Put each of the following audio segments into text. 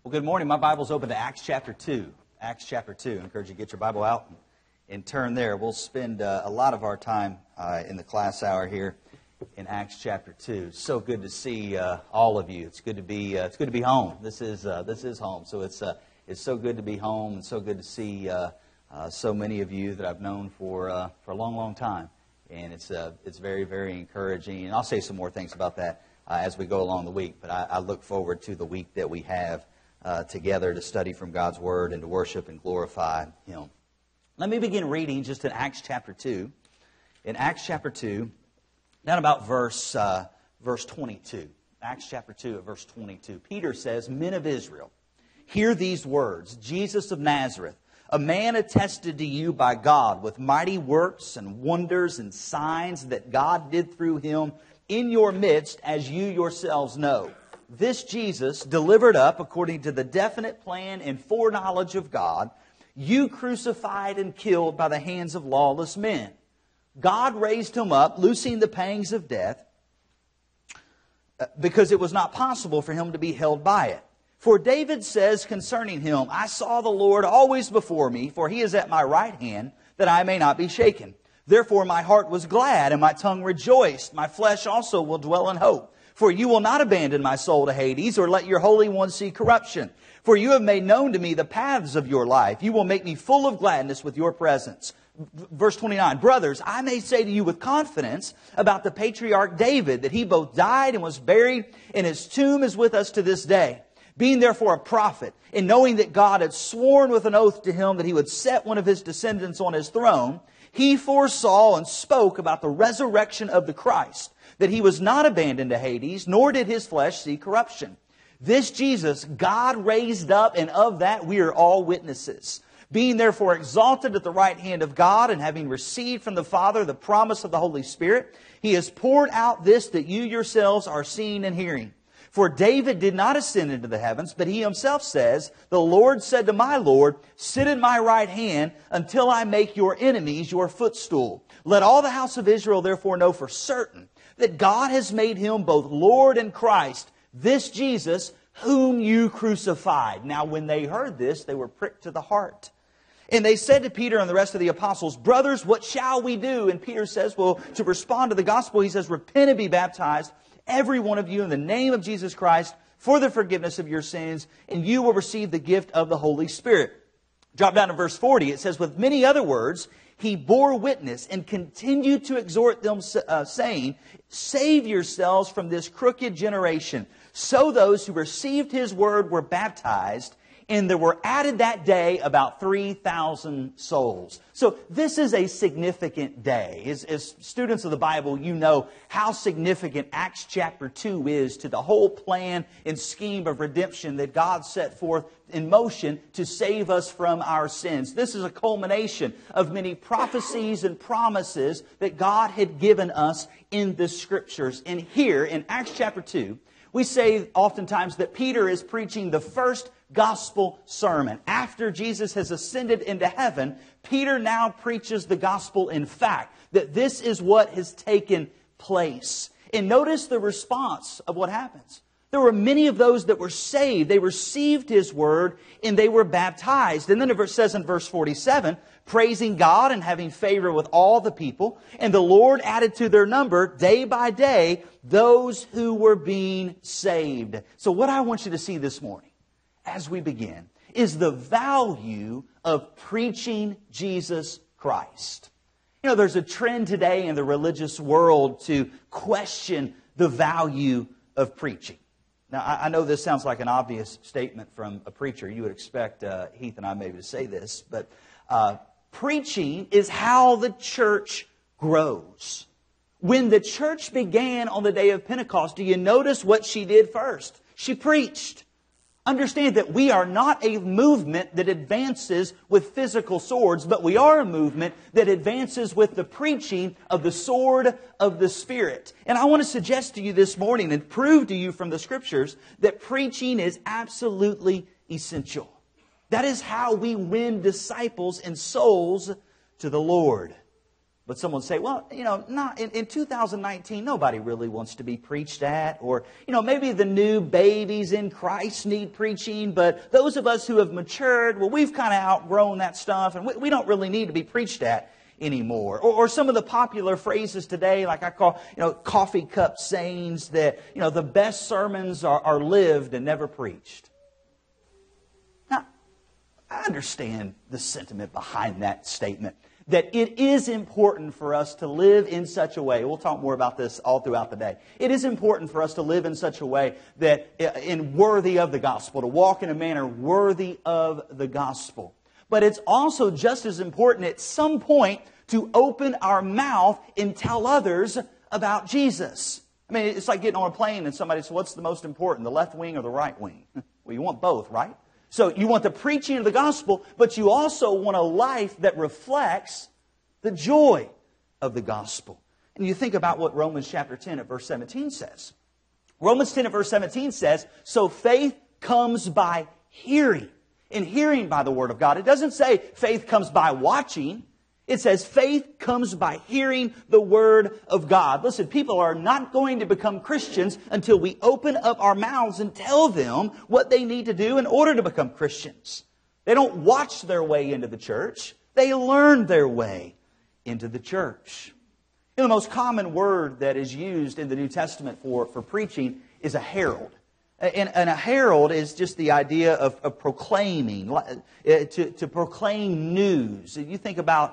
Well, good morning. My Bible's open to Acts chapter 2. Acts chapter 2. I encourage you to get your Bible out and turn there. We'll spend a lot of our time in the class hour here in Acts chapter 2. It's so good to see all of you. It's good to be home. This is home. So it's so good to be home and so good to see so many of you that I've known for a long, long time. And it's very, very encouraging. And I'll say some more things about that as we go along the week. But I look forward to the week that we have together to study from God's Word and to worship and glorify Him. Let me begin reading just in Acts chapter 2. In Acts chapter 2, down about verse 22. Acts chapter 2 at verse 22. Peter says, "Men of Israel, hear these words. Jesus of Nazareth, a man attested to you by God with mighty works and wonders and signs that God did through Him in your midst, as you yourselves know. This Jesus, delivered up according to the definite plan and foreknowledge of God, you crucified and killed by the hands of lawless men. God raised Him up, loosing the pangs of death, because it was not possible for Him to be held by it. For David says concerning Him, I saw the Lord always before me, for He is at my right hand, that I may not be shaken. Therefore my heart was glad, and my tongue rejoiced. My flesh also will dwell in hope. For you will not abandon my soul to Hades, or let your Holy One see corruption. For you have made known to me the paths of your life. You will make me full of gladness with your presence." Verse 29, "Brothers, I may say to you with confidence about the patriarch David, that he both died and was buried, and his tomb is with us to this day. Being therefore a prophet, and knowing that God had sworn with an oath to him that He would set one of His descendants on His throne, He foresaw and spoke about the resurrection of the Christ, that He was not abandoned to Hades, nor did His flesh see corruption. This Jesus God raised up, and of that we are all witnesses. Being therefore exalted at the right hand of God, and having received from the Father the promise of the Holy Spirit, He has poured out this that you yourselves are seeing and hearing. For David did not ascend into the heavens, but he himself says, the Lord said to my Lord, sit at my right hand until I make your enemies your footstool. Let all the house of Israel therefore know for certain that God has made Him both Lord and Christ, this Jesus whom you crucified." Now when they heard this, they were pricked to the heart. And they said to Peter and the rest of the apostles, "Brothers, what shall we do?" And Peter says, well, to respond to the gospel, he says, "Repent and be baptized, every one of you, in the name of Jesus Christ, for the forgiveness of your sins, and you will receive the gift of the Holy Spirit." Drop down to verse 40. It says, "With many other words, He bore witness and continued to exhort them, saying, save yourselves from this crooked generation. So those who received His word were baptized, and there were added that day about 3,000 souls." So this is a significant day. As students of the Bible, you know how significant Acts chapter 2 is to the whole plan and scheme of redemption that God set forth in motion to save us from our sins. This is a culmination of many prophecies and promises that God had given us in the Scriptures. And here in Acts chapter 2, we say oftentimes that Peter is preaching the first gospel sermon. After Jesus has ascended into heaven, Peter now preaches the gospel in fact, that this is what has taken place. And notice the response of what happens. There were many of those that were saved. They received His word and they were baptized. And then it says in verse 47, praising God and having favor with all the people. And the Lord added to their number day by day those who were being saved. So what I want you to see this morning, as we begin, is the value of preaching Jesus Christ. You know, there's a trend today in the religious world to question the value of preaching. Now, I know this sounds like an obvious statement from a preacher. You would expect Heath and I maybe to say this, but preaching is how the church grows. When the church began on the day of Pentecost, do you notice what she did first? She preached. Understand that we are not a movement that advances with physical swords, but we are a movement that advances with the preaching of the sword of the Spirit. And I want to suggest to you this morning and prove to you from the Scriptures that preaching is absolutely essential. That is how we win disciples and souls to the Lord. But someone say, well, not in 2019, nobody really wants to be preached at. Or, maybe the new babies in Christ need preaching, but those of us who have matured, well, we've kind of outgrown that stuff, and we don't really need to be preached at anymore. Or some of the popular phrases today, like I call, coffee cup sayings that, the best sermons are lived and never preached. Now, I understand the sentiment behind that statement, that it is important for us to live in such a way. We'll talk more about this all throughout the day. It is important for us to live in such a way that in worthy of the gospel, to walk in a manner worthy of the gospel. But it's also just as important at some point to open our mouth and tell others about Jesus. I mean, it's like getting on a plane and somebody says, what's the most important, the left wing or the right wing? Well, you want both, right? So you want the preaching of the gospel, but you also want a life that reflects the joy of the gospel. And you think about what Romans chapter 10 at verse 17 says. Romans 10 at verse 17 says, so faith comes by hearing, and hearing by the word of God. It doesn't say faith comes by watching. It says faith comes by hearing the Word of God. Listen, people are not going to become Christians until we open up our mouths and tell them what they need to do in order to become Christians. They don't watch their way into the church. They learn their way into the church. The most common word that is used in the New Testament for preaching is a herald. And a herald is just the idea of proclaiming, to proclaim news. You think about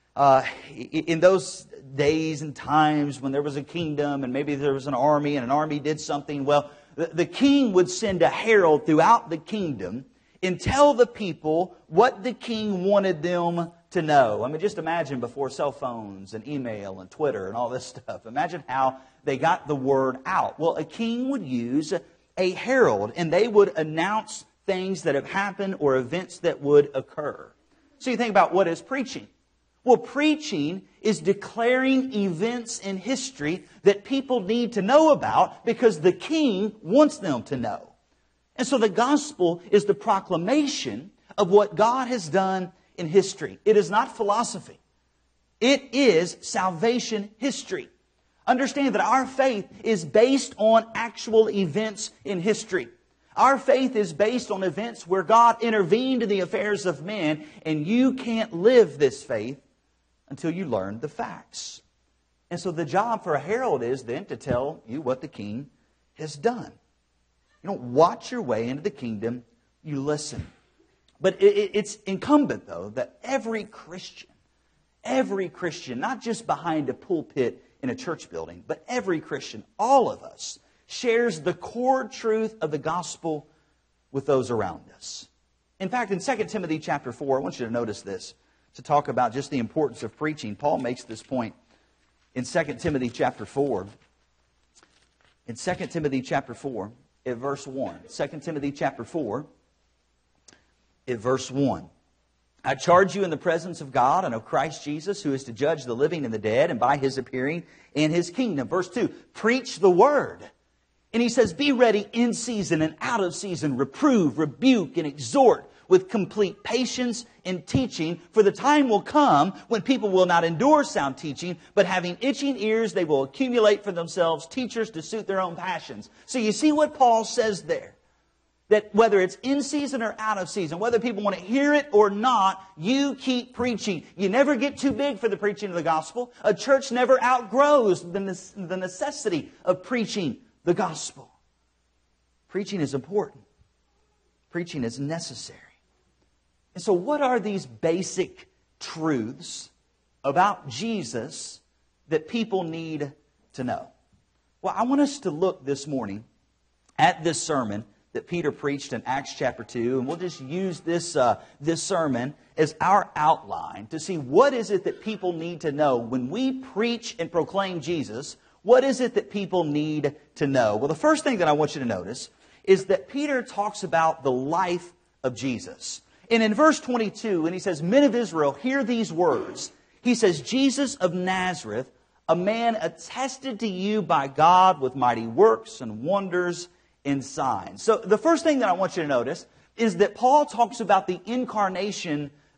in those days and times when there was a kingdom and maybe there was an army and an army did something, well, the king would send a herald throughout the kingdom and tell the people what the king wanted them to know. I mean, just imagine before cell phones and email and Twitter and all this stuff. Imagine how they got the word out. Well, a king would use a herald, and they would announce things that have happened or events that would occur. So you think about what is preaching. Well, preaching is declaring events in history that people need to know about because the king wants them to know. And so the gospel is the proclamation of what God has done in history. It is not philosophy. It is salvation history. Understand that our faith is based on actual events in history. Our faith is based on events where God intervened in the affairs of men, and you can't live this faith until you learn the facts. And so the job for a herald is then to tell you what the king has done. You don't watch your way into the kingdom, you listen. But it's incumbent, though, that every Christian, not just behind a pulpit in a church building, but every Christian, all of us, shares the core truth of the gospel with those around us. In fact, in 2 Timothy chapter 4, I want you to notice this, to talk about just the importance of preaching. Paul makes this point in 2 Timothy chapter 4. In 2 Timothy chapter 4, at verse 1. 2 Timothy chapter 4, at verse 1. I charge you in the presence of God and of Christ Jesus, who is to judge the living and the dead, and by His appearing in His kingdom. Verse 2, preach the word. And he says, be ready in season and out of season, reprove, rebuke, and exhort with complete patience and teaching. For the time will come when people will not endure sound teaching, but having itching ears, they will accumulate for themselves teachers to suit their own passions. So you see what Paul says there. That whether it's in season or out of season, whether people want to hear it or not, you keep preaching. You never get too big for the preaching of the gospel. A church never outgrows the necessity of preaching the gospel. Preaching is important. Preaching is necessary. And so what are these basic truths about Jesus that people need to know? Well, I want us to look this morning at this sermon that Peter preached in Acts chapter 2, and we'll just use this sermon as our outline to see what is it that people need to know when we preach and proclaim Jesus. What is it that people need to know? Well, the first thing that I want you to notice is that Peter talks about the life of Jesus. And in verse 22, when he says, men of Israel, hear these words. He says, Jesus of Nazareth, a man attested to you by God with mighty works and wonders and signs. So the first thing that I want you to notice is that Paul talks about the incarnation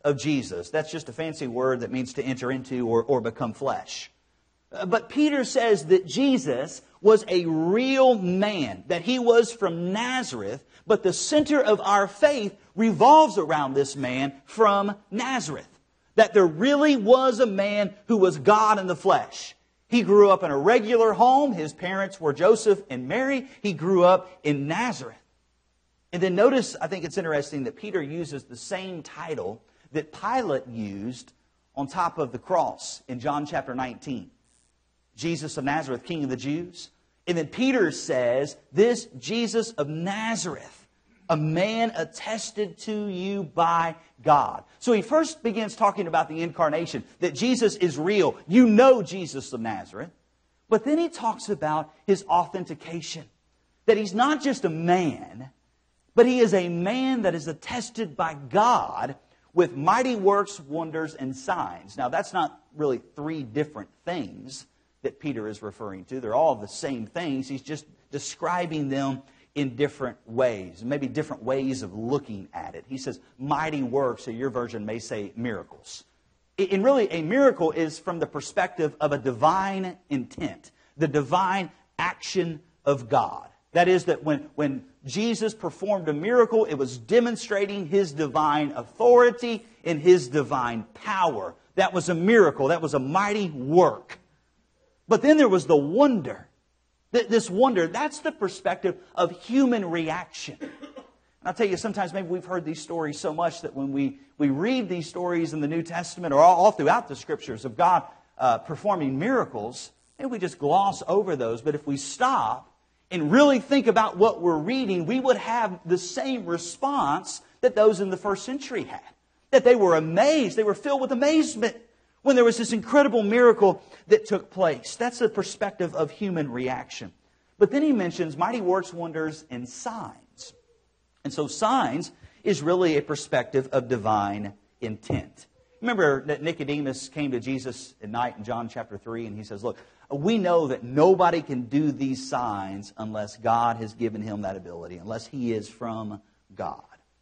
of Jesus. That's just a fancy word that means to enter into or become flesh. But Peter says that Jesus was a real man, that He was from Nazareth, but the center of our faith revolves around this man from Nazareth. That there really was a man who was God in the flesh. He grew up in a regular home. His parents were Joseph and Mary. He grew up in Nazareth. And then notice, I think it's interesting that Peter uses the same title that Pilate used on top of the cross in John chapter 19. Jesus of Nazareth, King of the Jews. And then Peter says, this Jesus of Nazareth, a man attested to you by God. So he first begins talking about the incarnation, that Jesus is real. You know Jesus of Nazareth. But then he talks about His authentication. That He's not just a man, but He is a man that is attested by God with mighty works, wonders, and signs. Now that's not really three different things that Peter is referring to. They're all the same things. He's just describing them in different ways, maybe different ways of looking at it. He says mighty works, or your version may say miracles. And really, a miracle is from the perspective of a divine intent, the divine action of God. That is, that when Jesus performed a miracle, it was demonstrating His divine authority and His divine power. That was a miracle. That was a mighty work. But then there was the wonder. This wonder, that's the perspective of human reaction. And I'll tell you, sometimes maybe we've heard these stories so much that when we read these stories in the New Testament or all throughout the Scriptures of God performing miracles, maybe we just gloss over those. But if we stop and really think about what we're reading, we would have the same response that those in the first century had. That they were amazed. They were filled with amazement when there was this incredible miracle that took place. That's the perspective of human reaction. But then he mentions mighty works, wonders, and signs. And so signs is really a perspective of divine intent. Remember that Nicodemus came to Jesus at night in John chapter 3, and he says, look, we know that nobody can do these signs unless God has given him that ability, unless He is from God.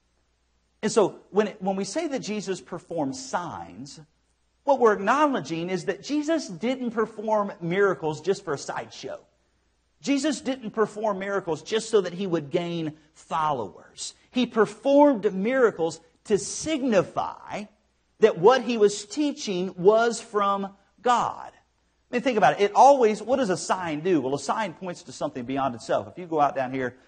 And so when we say that Jesus performed signs, what we're acknowledging is that Jesus didn't perform miracles just for a sideshow. Jesus didn't perform miracles just so that He would gain followers. He performed miracles to signify that what He was teaching was from God. I mean, think about it. What does a sign do? Well, a sign points to something beyond itself. If you go out down here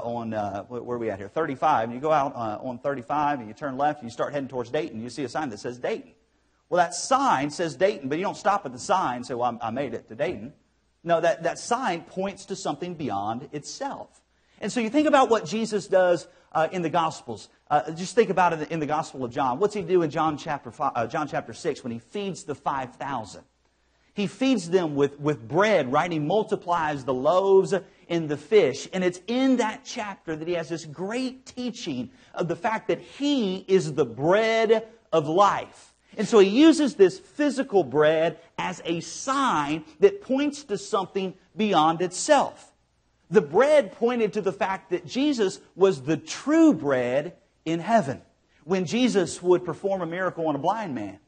where are we at here? 35, and you go out on 35 and you turn left and you start heading towards Dayton, you see a sign that says Dayton. Well, that sign says Dayton, but you don't stop at the sign and say, well, I made it to Dayton. No, that sign points to something beyond itself. And so you think about what Jesus does in the Gospels. Just think about it in the Gospel of John. What's He do in John chapter 6 when He feeds the 5,000? He feeds them with bread, right? He multiplies the loaves and the fish. And it's in that chapter that He has this great teaching of the fact that He is the bread of life. And so He uses this physical bread as a sign that points to something beyond itself. The bread pointed to the fact that Jesus was the true bread in heaven. When Jesus would perform a miracle on a blind man,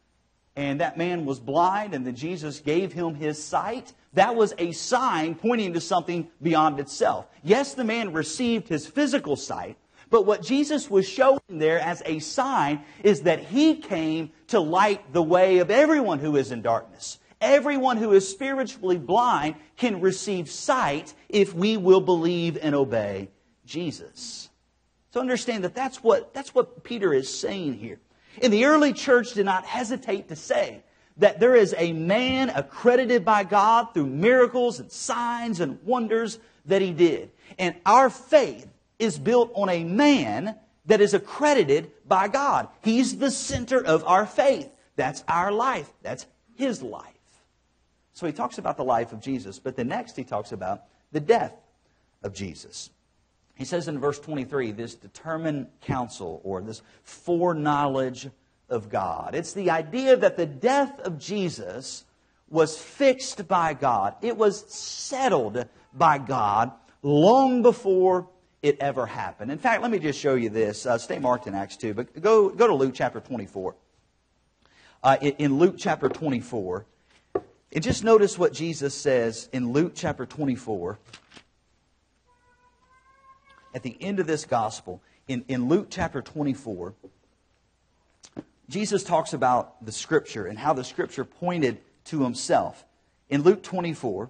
and that man was blind, and then Jesus gave him his sight, that was a sign pointing to something beyond itself. Yes, the man received his physical sight, but what Jesus was showing there as a sign is that He came to light the way of everyone who is in darkness. Everyone who is spiritually blind can receive sight if we will believe and obey Jesus. So understand that that's what Peter is saying here. And the early church did not hesitate to say that there is a man accredited by God through miracles and signs and wonders that He did. And our faith is built on a man that is accredited by God. He's the center of our faith. That's our life. That's His life. So he talks about the life of Jesus, but then next he talks about the death of Jesus. He says in verse 23, this determined counsel, or this foreknowledge of God. It's the idea that the death of Jesus was fixed by God. It was settled by God long before it ever happened. In fact, let me just show you this. Stay marked in Acts 2, but go to Luke chapter 24. In Luke chapter 24, and just notice what Jesus says in Luke chapter 24. At the end of this gospel, in Luke chapter 24, Jesus talks about the Scripture and how the Scripture pointed to Himself. In Luke 24,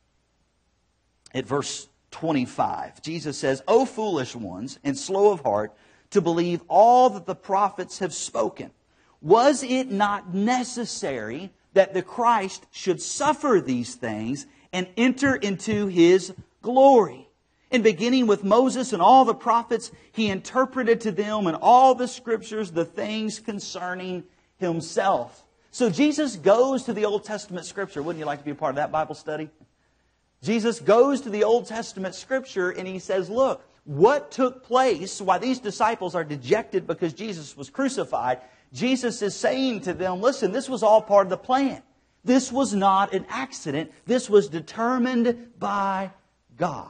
at verse 25, Jesus says, "O foolish ones, and slow of heart, to believe all that the prophets have spoken. Was it not necessary that the Christ should suffer these things and enter into His glory? And beginning with Moses and all the prophets, He interpreted to them in all the Scriptures the things concerning Himself." So Jesus goes to the Old Testament Scripture. Wouldn't you like to be a part of that Bible study? Jesus goes to the Old Testament Scripture and He says, look, what took place, why these disciples are dejected because Jesus was crucified, Jesus is saying to them, listen, this was all part of the plan. This was not an accident. This was determined by God.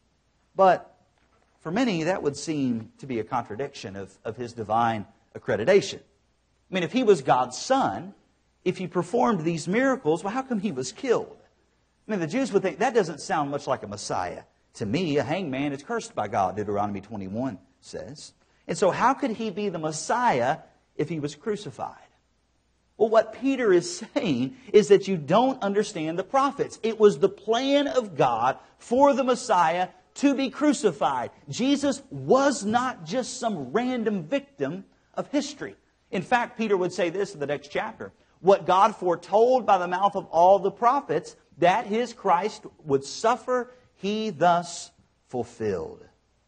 But for many, that would seem to be a contradiction of His divine accreditation. I mean, if He was God's Son, if He performed these miracles, well, how come He was killed? I mean, the Jews would think, that doesn't sound much like a Messiah. To me, a hangman is cursed by God, Deuteronomy 21 says. And so how could He be the Messiah if He was crucified? Well, what Peter is saying is that you don't understand the prophets. It was the plan of God for the Messiah to be crucified. Jesus was not just some random victim of history. In fact, Peter would say this in the next chapter. What God foretold by the mouth of all the prophets, that His Christ would suffer, He thus fulfilled.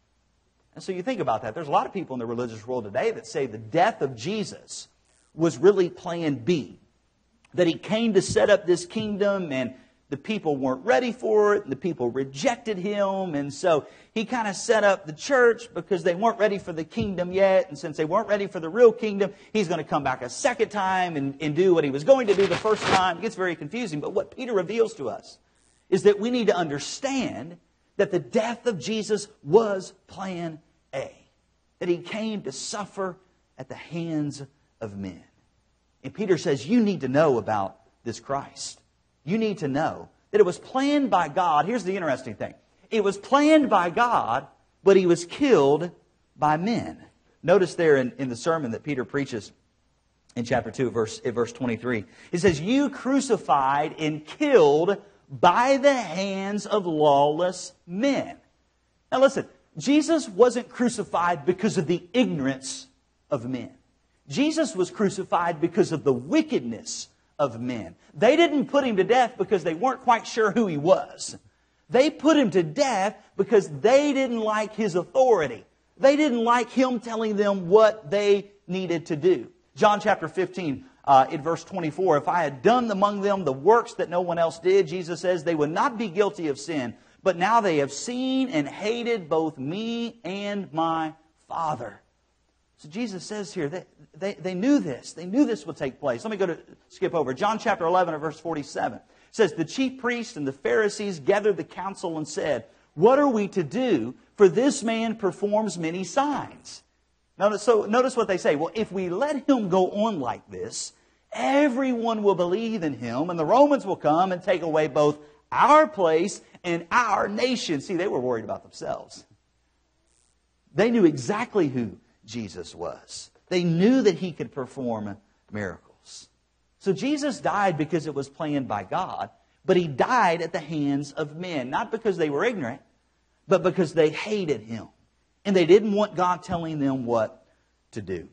And so you think about that. There's a lot of people in the religious world today that say the death of Jesus was really plan B. That He came to set up this kingdom and the people weren't ready for it, and the people rejected Him, and so He kind of set up the church because they weren't ready for the kingdom yet, and since they weren't ready for the real kingdom, He's going to come back a second time and do what He was going to do the first time. It gets very confusing, but what Peter reveals to us is that we need to understand that the death of Jesus was plan A. That He came to suffer at the hands of men. And Peter says, you need to know about this Christ. You need to know that it was planned by God. Here's the interesting thing. It was planned by God, but He was killed by men. Notice there in the sermon that Peter preaches in chapter 2, verse 23. It says, you crucified and killed by the hands of lawless men. Now listen, Jesus wasn't crucified because of the ignorance of men. Jesus was crucified because of the wickedness of men. They didn't put Him to death because they weren't quite sure who He was. They put Him to death because they didn't like His authority. They didn't like Him telling them what they needed to do. John chapter 15, in verse 24, if I had done among them the works that no one else did, Jesus says, they would not be guilty of sin. But now they have seen and hated both me and my Father. So Jesus says here that they knew this. They knew this would take place. Let me skip over. John chapter 11 and verse 47. It says, the chief priests and the Pharisees gathered the council and said, what are we to do? For this man performs many signs. Notice what they say. Well, if we let Him go on like this, everyone will believe in Him, and the Romans will come and take away both our place and our nation. See, they were worried about themselves. They knew exactly who Jesus was. They knew that He could perform miracles. So Jesus died because it was planned by God, but He died at the hands of men. Not because they were ignorant, but because they hated Him. And they didn't want God telling them what to do.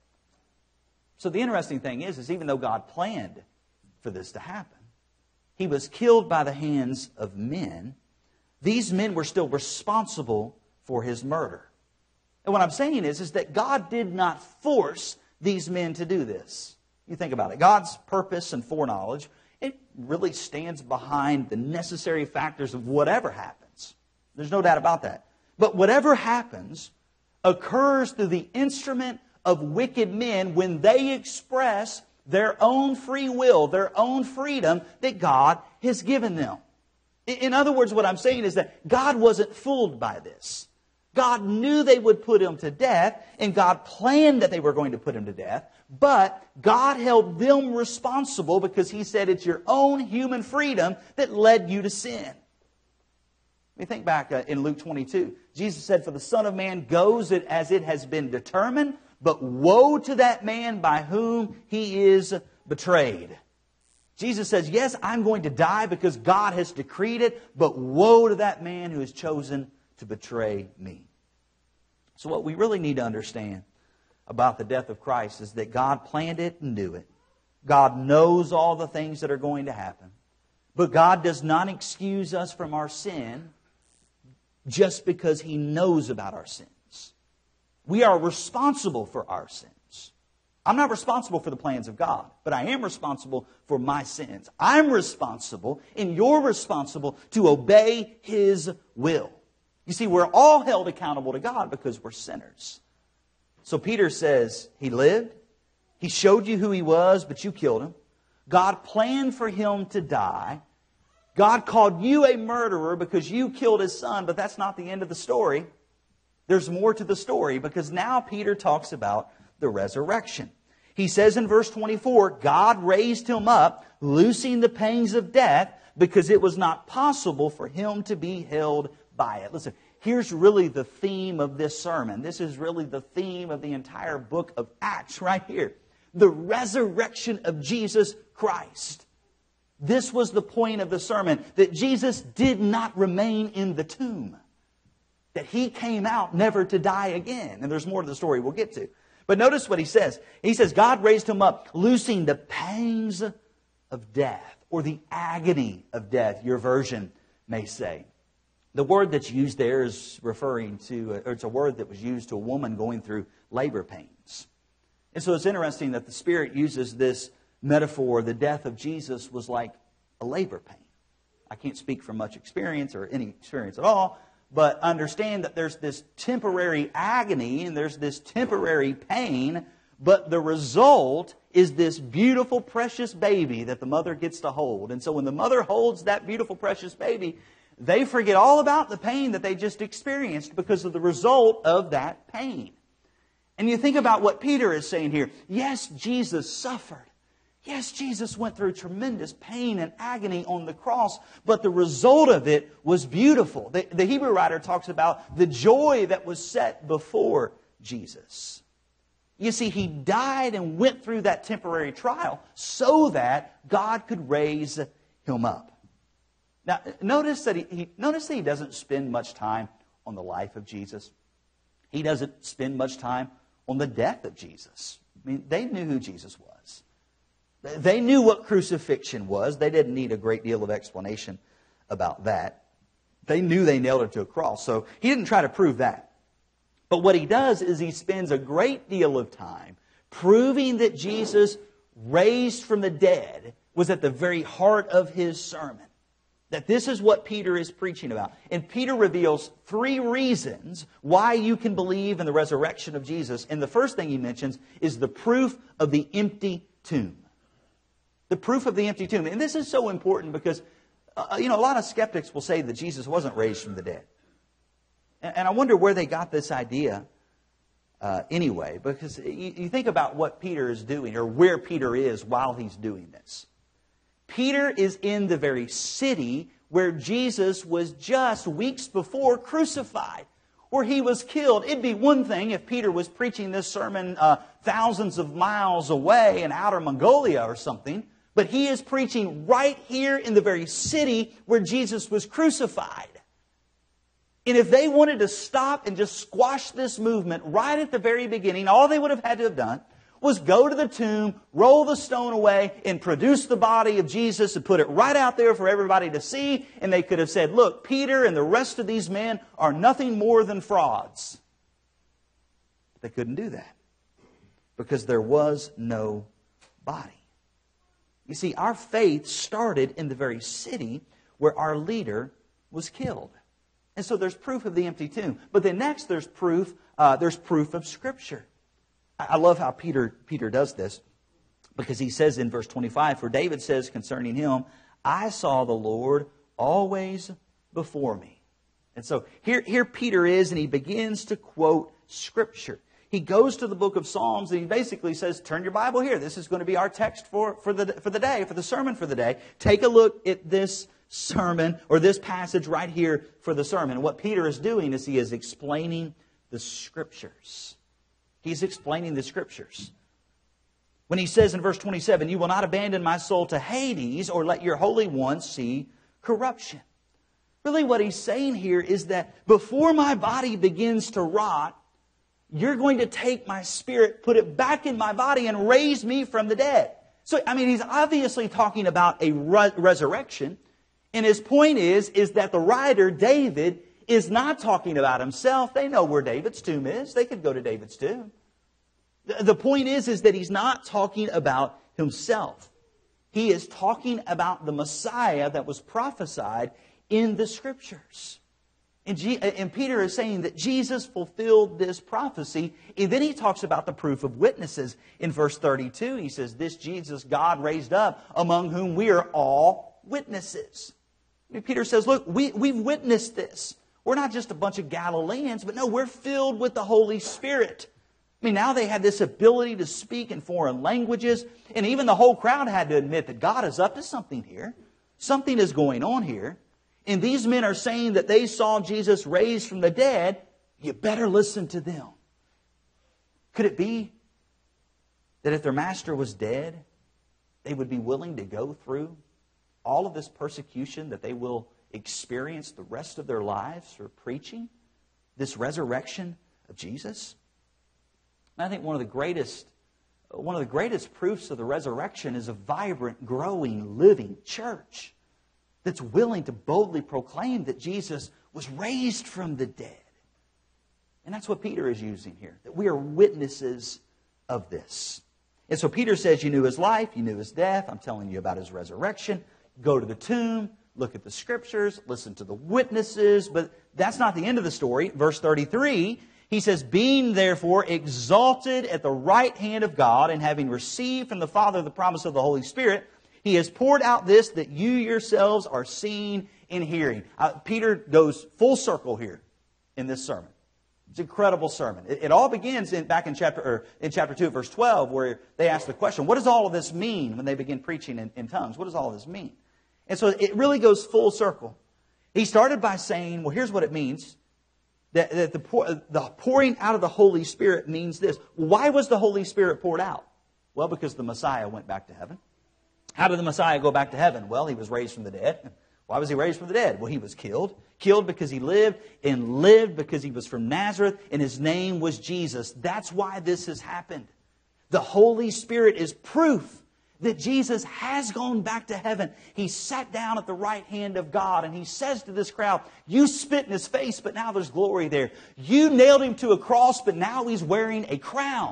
So the interesting thing is even though God planned for this to happen, He was killed by the hands of men. These men were still responsible for His murder. And what I'm saying is that God did not force these men to do this. You think about it. God's purpose and foreknowledge, it really stands behind the necessary factors of whatever happens. There's no doubt about that. But whatever happens occurs through the instrument of wicked men when they express their own free will, their own freedom that God has given them. In other words, what I'm saying is that God wasn't fooled by this. God knew they would put him to death, and God planned that they were going to put him to death, but God held them responsible because he said it's your own human freedom that led you to sin. We think back in Luke 22. Jesus said, "For the Son of Man goes as it has been determined, but woe to that man by whom he is betrayed." Jesus says, yes, I'm going to die because God has decreed it, but woe to that man who has chosen to betray me. So what we really need to understand about the death of Christ is that God planned it and knew it. God knows all the things that are going to happen. But God does not excuse us from our sin just because He knows about our sins. We are responsible for our sins. I'm not responsible for the plans of God, but I am responsible for my sins. I'm responsible, and you're responsible to obey His will. You see, we're all held accountable to God because we're sinners. So Peter says, He lived, He showed you who He was, but you killed Him. God planned for Him to die. God called you a murderer because you killed His Son, but that's not the end of the story. There's more to the story because now Peter talks about the resurrection. He says in verse 24, God raised Him up, loosing the pangs of death, because it was not possible for Him to be held by it. Listen, here's really the theme of this sermon. This is really the theme of the entire book of Acts right here. The resurrection of Jesus Christ. This was the point of the sermon, that Jesus did not remain in the tomb. That He came out never to die again. And there's more to the story we'll get to. But notice what he says. He says, God raised Him up, loosing the pangs of death, or the agony of death, your version may say. The word that's used there is referring to, or it's a word that was used to a woman going through labor pains. And so it's interesting that the Spirit uses this metaphor. The death of Jesus was like a labor pain. I can't speak from much experience or any experience at all, but understand that there's this temporary agony and there's this temporary pain, but the result is this beautiful, precious baby that the mother gets to hold. And so when the mother holds that beautiful, precious baby, they forget all about the pain that they just experienced because of the result of that pain. And you think about what Peter is saying here. Yes, Jesus suffered. Yes, Jesus went through tremendous pain and agony on the cross, but the result of it was beautiful. The Hebrew writer talks about the joy that was set before Jesus. You see, He died and went through that temporary trial so that God could raise Him up. Now, notice that he doesn't spend much time on the life of Jesus. He doesn't spend much time on the death of Jesus. I mean, they knew who Jesus was. They knew what crucifixion was. They didn't need a great deal of explanation about that. They knew they nailed Him to a cross. So He didn't try to prove that. But what He does is He spends a great deal of time proving that Jesus raised from the dead was at the very heart of His sermon. That this is what Peter is preaching about. And Peter reveals 3 reasons why you can believe in the resurrection of Jesus. And the first thing he mentions is the proof of the empty tomb. The proof of the empty tomb. And this is so important because, a lot of skeptics will say that Jesus wasn't raised from the dead. And I wonder where they got this idea anyway. Because you think about what Peter is doing, or where Peter is while he's doing this. Peter is in the very city where Jesus was just weeks before crucified, where He was killed. It'd be one thing if Peter was preaching this sermon thousands of miles away in outer Mongolia or something, but he is preaching right here in the very city where Jesus was crucified. And if they wanted to stop and just squash this movement right at the very beginning, all they would have had to have done was go to the tomb, roll the stone away, and produce the body of Jesus and put it right out there for everybody to see. And they could have said, look, Peter and the rest of these men are nothing more than frauds. But they couldn't do that because there was no body. You see, our faith started in the very city where our leader was killed. And so there's proof of the empty tomb. But then next there's proof of Scripture. I love how Peter does this, because he says in verse 25, for David says concerning Him, I saw the Lord always before me. And so here Peter is, and he begins to quote Scripture. He goes to the book of Psalms, and he basically says, turn your Bible here. This is going to be our text for the day, for the sermon for the day. Take a look at this sermon, or this passage right here for the sermon. And what Peter is doing is he is explaining the Scriptures. He's explaining the Scriptures. When he says in verse 27, you will not abandon my soul to Hades, or let your Holy One see corruption. Really what he's saying here is that before my body begins to rot, you're going to take my spirit, put it back in my body, and raise me from the dead. So, he's obviously talking about a resurrection. And his point is that the writer, David, is not talking about himself. They know where David's tomb is. They could go to David's tomb. The point is that he's not talking about himself. He is talking about the Messiah that was prophesied in the Scriptures. And Peter is saying that Jesus fulfilled this prophecy. And then he talks about the proof of witnesses. In verse 32, he says, this Jesus God raised up, among whom we are all witnesses. Peter says, look, we've witnessed this. We're not just a bunch of Galileans, but no, we're filled with the Holy Spirit. Now they had this ability to speak in foreign languages. And even the whole crowd had to admit that God is up to something here. Something is going on here. And these men are saying that they saw Jesus raised from the dead. You better listen to them. Could it be that if their master was dead, they would be willing to go through all of this persecution that they will experience the rest of their lives for preaching this resurrection of Jesus? And I think one of the greatest proofs of the resurrection is a vibrant, growing, living church that's willing to boldly proclaim that Jesus was raised from the dead. And that's what Peter is using here, that we are witnesses of this. And so Peter says, you knew his life, you knew his death, I'm telling you about his resurrection. Go to the tomb, look at the Scriptures, listen to the witnesses. But that's not the end of the story. Verse 33, he says, being therefore exalted at the right hand of God, and having received from the Father the promise of the Holy Spirit, He has poured out this that you yourselves are seeing and hearing. Peter goes full circle here in this sermon. It's an incredible sermon. It all begins back in chapter 2, verse 12, where they ask the question, what does all of this mean when they begin preaching in tongues? What does all of this mean? And so it really goes full circle. He started by saying, well, here's what it means. That the pouring out of the Holy Spirit means this. Why was the Holy Spirit poured out? Well, because the Messiah went back to heaven. How did the Messiah go back to heaven? Well, He was raised from the dead. Why was He raised from the dead? Well, He was killed. Killed because He lived, and lived because He was from Nazareth, and His name was Jesus. That's why this has happened. The Holy Spirit is proof that Jesus has gone back to heaven. He sat down at the right hand of God, and He says to this crowd, you spit in His face, but now there's glory there. You nailed Him to a cross, but now He's wearing a crown.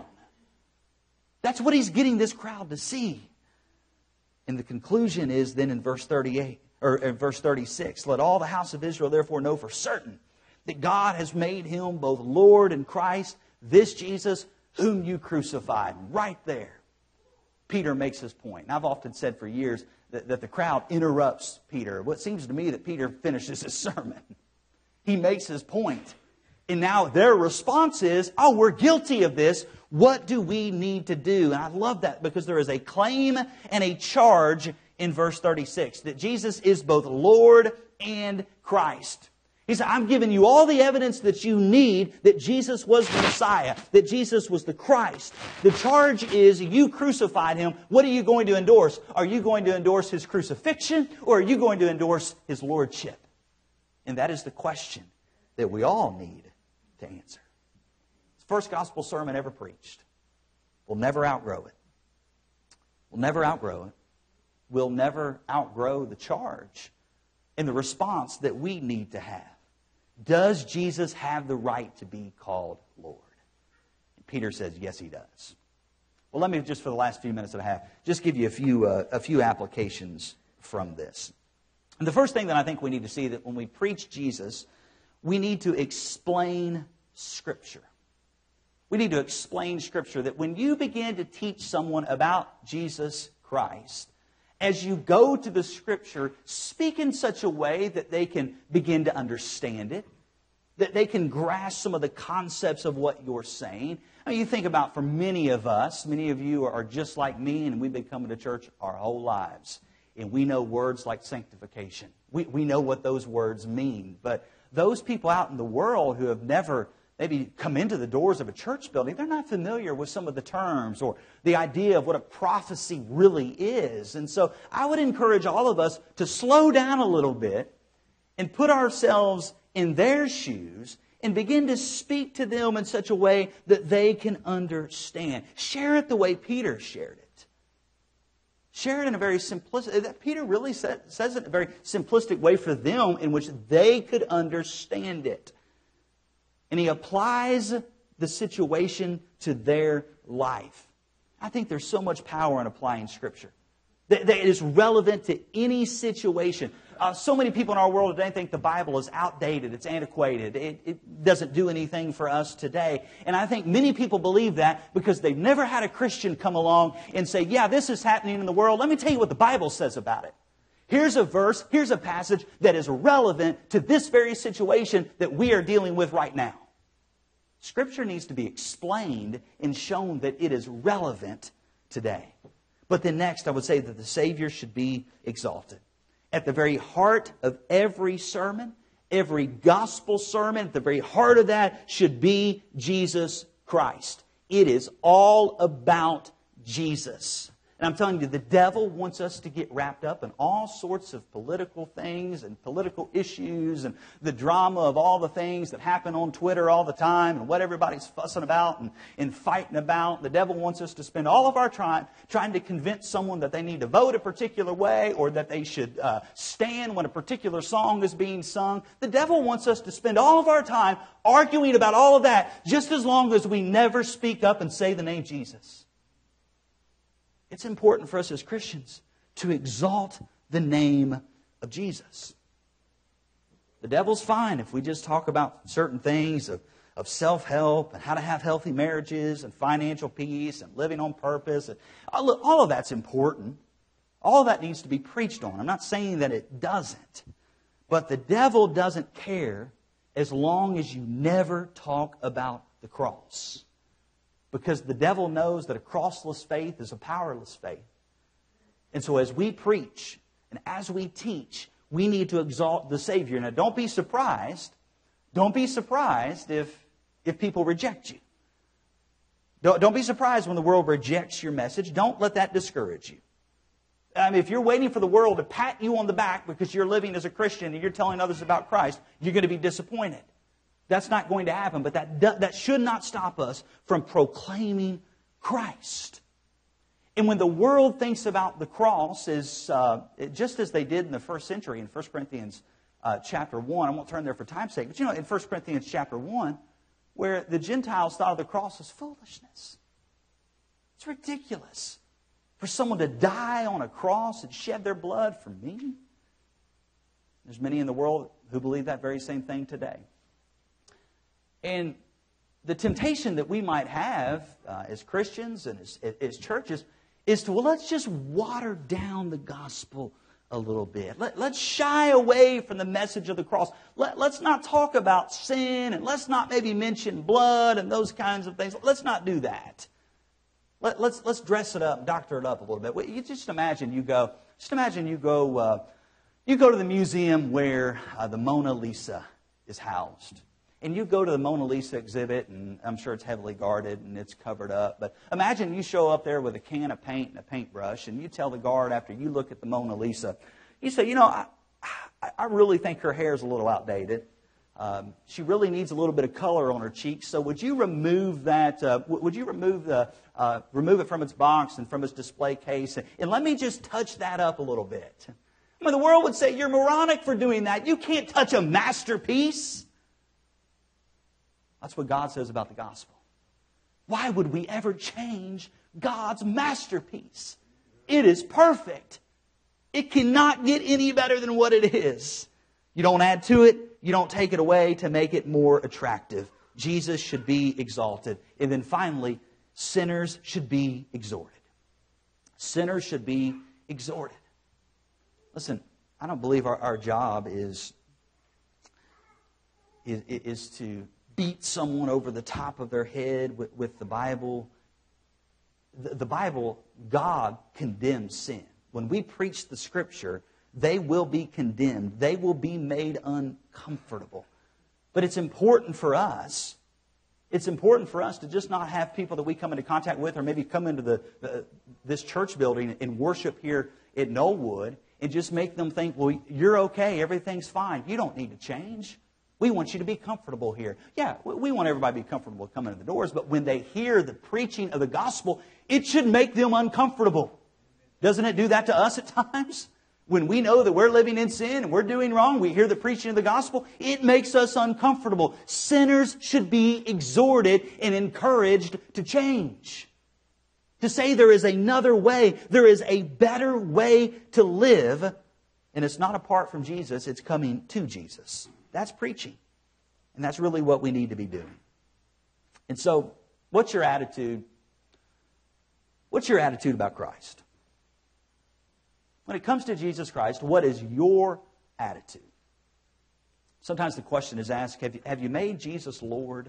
That's what He's getting this crowd to see. And the conclusion is then in verse 38, or in verse 36, let all the house of Israel therefore know for certain that God has made Him both Lord and Christ, this Jesus whom you crucified. Right there, Peter makes his point. And I've often said for years that the crowd interrupts Peter. Well, it seems to me that Peter finishes his sermon. He makes his point. And now their response is, oh, we're guilty of this. What do we need to do? And I love that because there is a claim and a charge in verse 36 that Jesus is both Lord and Christ. He said, I'm giving you all the evidence that you need that Jesus was the Messiah, that Jesus was the Christ. The charge is you crucified Him. What are you going to endorse? Are you going to endorse His crucifixion, or are you going to endorse His lordship? And that is the question that we all need to answer. It's the first gospel sermon ever preached. We'll never outgrow it. We'll never outgrow it. We'll never outgrow the charge and the response that we need to have. Does Jesus have the right to be called Lord? And Peter says, yes, He does. Well, let me just, for the last few minutes that I have, just give you a few applications from this. And the first thing that I think we need to see, that when we preach Jesus, we need to explain Scripture. We need to explain Scripture, that when you begin to teach someone about Jesus Christ, as you go to the Scripture, speak in such a way that they can begin to understand it, that they can grasp some of the concepts of what you're saying. I mean, you think about, for many of us, many of you are just like me, and we've been coming to church our whole lives. And we know words like sanctification. We know what those words mean. But those people out in the world who have never maybe come into the doors of a church building, they're not familiar with some of the terms or the idea of what a prophecy really is. And so I would encourage all of us to slow down a little bit and put ourselves in their shoes and begin to speak to them in such a way that they can understand. Share it the way Peter shared it. Share it in a very simplistic, Peter really says it in a very simplistic way for them in which they could understand it. And he applies the situation to their life. I think there's so much power in applying Scripture. That it is relevant to any situation. So many people in our world today think the Bible is outdated, it's antiquated, it doesn't do anything for us today. And I think many people believe that because they've never had a Christian come along and say, yeah, this is happening in the world. Let me tell you what the Bible says about it. Here's a verse, here's a passage that is relevant to this very situation that we are dealing with right now. Scripture needs to be explained and shown that it is relevant today. But then next, I would say that the Savior should be exalted. At the very heart of every sermon, every gospel sermon, at the very heart of that should be Jesus Christ. It is all about Jesus. And I'm telling you, the devil wants us to get wrapped up in all sorts of political things and political issues and the drama of all the things that happen on Twitter all the time and what everybody's fussing about and fighting about. The devil wants us to spend all of our time trying to convince someone that they need to vote a particular way or that they should stand when a particular song is being sung. The devil wants us to spend all of our time arguing about all of that just as long as we never speak up and say the name Jesus. It's important for us as Christians to exalt the name of Jesus. The devil's fine if we just talk about certain things of self-help and how to have healthy marriages and financial peace and living on purpose. And all of that's important. All of that needs to be preached on. I'm not saying that it doesn't. But the devil doesn't care as long as you never talk about the cross. Because the devil knows that a crossless faith is a powerless faith. And so as we preach and as we teach, we need to exalt the Savior. Now don't be surprised. Don't be surprised if people reject you. Don't be surprised when the world rejects your message. Don't let that discourage you. If you're waiting for the world to pat you on the back because you're living as a Christian and you're telling others about Christ, you're going to be disappointed. That's not going to happen, but that should not stop us from proclaiming Christ. And when the world thinks about the cross, just as they did in the first century in 1 Corinthians chapter 1, I won't turn there for time's sake, but in 1 Corinthians chapter 1, where the Gentiles thought of the cross as foolishness. It's ridiculous for someone to die on a cross and shed their blood for me. There's many in the world who believe that very same thing today. And the temptation that we might have as Christians and as churches is to, let's just water down the gospel a little bit. Let's shy away from the message of the cross. Let's not talk about sin, and let's not maybe mention blood and those kinds of things. Let's not do that. Let's dress it up, doctor it up a little bit. You just imagine you go to the museum where the Mona Lisa is housed. And you go to the Mona Lisa exhibit, and I'm sure it's heavily guarded and it's covered up. But imagine you show up there with a can of paint and a paintbrush, and you tell the guard after you look at the Mona Lisa, you say, I really think her hair is a little outdated. She really needs a little bit of color on her cheeks. So would you remove that? Remove it from its box and from its display case, and let me just touch that up a little bit? The world would say you're moronic for doing that. You can't touch a masterpiece. That's what God says about the gospel. Why would we ever change God's masterpiece? It is perfect. It cannot get any better than what it is. You don't add to it. You don't take it away to make it more attractive. Jesus should be exalted. And then finally, sinners should be exhorted. Sinners should be exhorted. Listen, I don't believe our job is is to beat someone over the top of their head with the Bible. The Bible, God condemns sin. When we preach the Scripture, they will be condemned. They will be made uncomfortable. But it's important for us. It's important for us to just not have people that we come into contact with, or maybe come into this church building and worship here at Knollwood, and just make them think, well, you're okay, everything's fine. You don't need to change. We want you to be comfortable here. Yeah, we want everybody to be comfortable coming in the doors, but when they hear the preaching of the gospel, it should make them uncomfortable. Doesn't it do that to us at times? When we know that we're living in sin and we're doing wrong, we hear the preaching of the gospel, it makes us uncomfortable. Sinners should be exhorted and encouraged to change. To say there is another way, there is a better way to live, and it's not apart from Jesus, it's coming to Jesus. That's preaching. And that's really what we need to be doing. And so, what's your attitude? What's your attitude about Christ? When it comes to Jesus Christ, what is your attitude? Sometimes the question is asked, have you made Jesus Lord?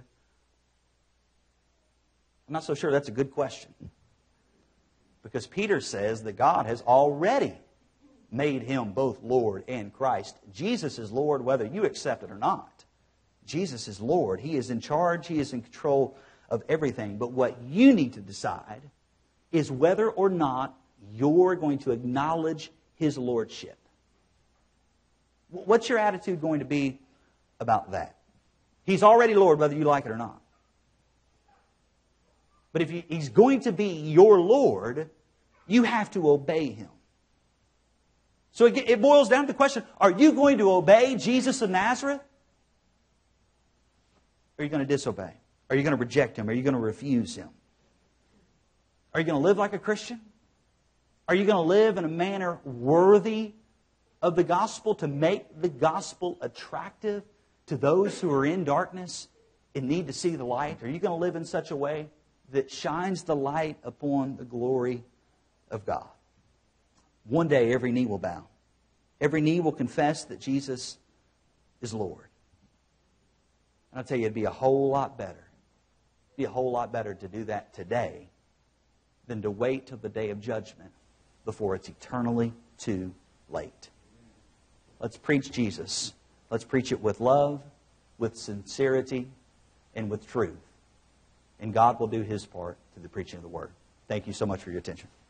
I'm not so sure that's a good question. Because Peter says that God has already made Him both Lord and Christ. Jesus is Lord whether you accept it or not. Jesus is Lord. He is in charge. He is in control of everything. But what you need to decide is whether or not you're going to acknowledge His Lordship. What's your attitude going to be about that? He's already Lord whether you like it or not. But if He's going to be your Lord, you have to obey Him. So it boils down to the question, are you going to obey Jesus of Nazareth? Or are you going to disobey? Are you going to reject Him? Are you going to refuse Him? Are you going to live like a Christian? Are you going to live in a manner worthy of the gospel, to make the gospel attractive to those who are in darkness and need to see the light? Are you going to live in such a way that shines the light upon the glory of God? One day every knee will bow. Every knee will confess that Jesus is Lord. And I'll tell you, it'd be a whole lot better. It'd be a whole lot better to do that today than to wait till the day of judgment before it's eternally too late. Let's preach Jesus. Let's preach it with love, with sincerity, and with truth. And God will do His part through the preaching of the Word. Thank you so much for your attention.